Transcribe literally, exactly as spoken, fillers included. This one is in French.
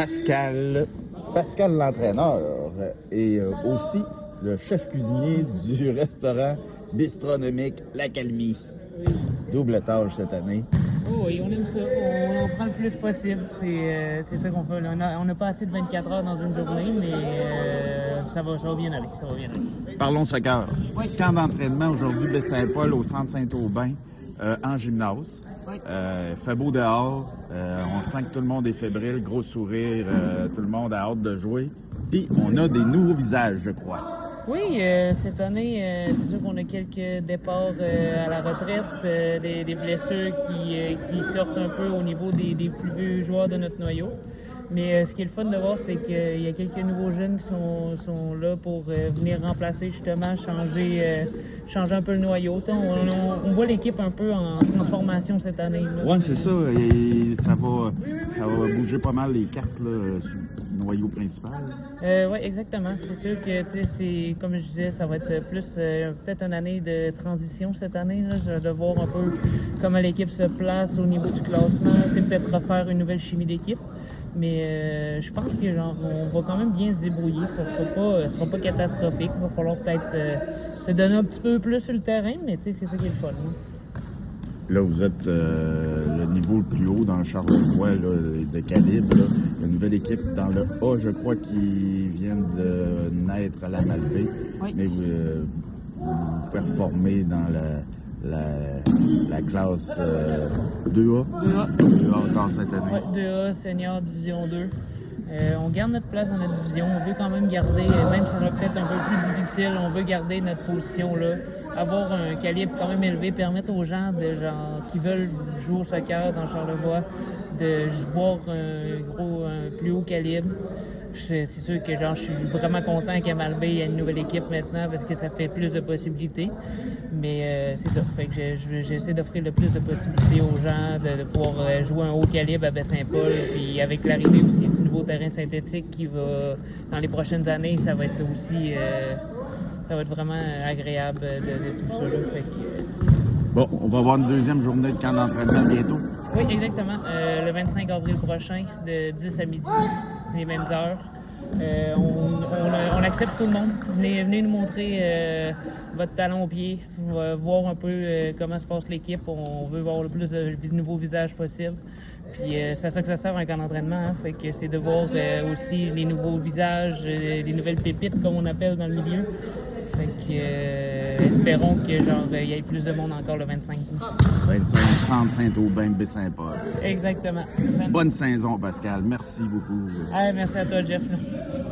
Pascal, Pascal l'entraîneur et euh, aussi le chef cuisinier du restaurant bistronomique L'Accalmie. Double tâche cette année. Oh oui, on aime ça. On, on prend le plus possible. C'est, euh, c'est ça qu'on fait. On n'a on a pas assez de vingt-quatre heures dans une journée, mais euh, ça, va, ça va bien aller. Ça va bien aller. Parlons soccer. Oui. Camp d'entraînement aujourd'hui, Baie-Saint-Paul au centre Saint-Aubin, euh, en gymnase. Oui. Euh, fait beau dehors. Euh, on sent que tout le monde est fébrile, gros sourire. Euh, tout le monde a hâte de jouer. Puis on a des nouveaux visages, je crois. Oui, euh, cette année, euh, c'est sûr qu'on a quelques départs euh, à la retraite, euh, des, des blessures qui, euh, qui sortent un peu au niveau des, des plus vieux joueurs de notre noyau. Mais euh, ce qui est le fun de voir, c'est qu'il y a quelques nouveaux jeunes qui sont, sont là pour euh, venir remplacer, justement, changer, euh, changer un peu le noyau. On, on, on voit l'équipe un peu en transformation cette année. Oui, c'est ça. Et ça va, ça va bouger pas mal les cartes là, sur le noyau principal. Euh, oui, exactement. C'est sûr que, tu sais, c'est, comme je disais, ça va être plus euh, peut-être une année de transition cette année, là, de voir un peu comment l'équipe se place au niveau du classement, peut-être refaire une nouvelle chimie d'équipe. Mais euh, je pense que genre on va quand même bien se débrouiller. Ça sera pas, ça sera pas catastrophique. Il va falloir peut-être euh, se donner un petit peu plus sur le terrain, mais tu sais, c'est ça qui est le fun. Hein. Là, vous êtes euh, le niveau le plus haut dans le Charleroi là, de calibre. Là. Une nouvelle équipe dans le A, je crois, qui vient de naître à la Malbaie. Oui. Mais vous, euh, vous performez dans la... La, la classe euh, deux A. deux A. deux A encore cette année. Oui, deux A, senior, division deux. Euh, on garde notre place dans notre division. On veut quand même garder, même si ça va peut-être un peu plus difficile, on veut garder notre position là. Avoir un calibre quand même élevé, permettre aux gens de, genre, qui veulent jouer au soccer dans Charlevoix de voir un gros, un plus haut calibre. C'est sûr que genre, je suis vraiment content qu'à Malbaie, il y ait une nouvelle équipe maintenant parce que ça fait plus de possibilités. Mais euh, c'est ça. Fait que j'essaie d'offrir le plus de possibilités aux gens de, de pouvoir jouer un haut calibre à Baie-Saint-Paul. Puis avec l'arrivée aussi du nouveau terrain synthétique qui va, dans les prochaines années, ça va être aussi, euh, ça va être vraiment agréable de, de tout ça. Là. Fait que, euh... Bon, on va avoir une deuxième journée de camp d'entraînement bientôt. Oui, exactement. Euh, le vingt-cinq avril prochain, de dix à midi, les mêmes heures. Euh, on, on, on accepte tout le monde. Venez, venez nous montrer euh, votre talent au pied, voir un peu euh, comment se passe l'équipe. On veut voir le plus de nouveaux visages possible. Puis euh, c'est à ça que ça sert un camp d'entraînement. Hein. Fait que c'est de voir euh, aussi les nouveaux visages, euh, les nouvelles pépites comme on appelle dans le milieu. Fait que euh, espérons que genre il y ait plus de monde encore le vingt-cinq août. vingt-cinq, Centre Saint-Aubin, Baie-Saint-Paul. Exactement. Bonne saison, Pascal. Merci beaucoup. Ah, merci à toi, Jeff.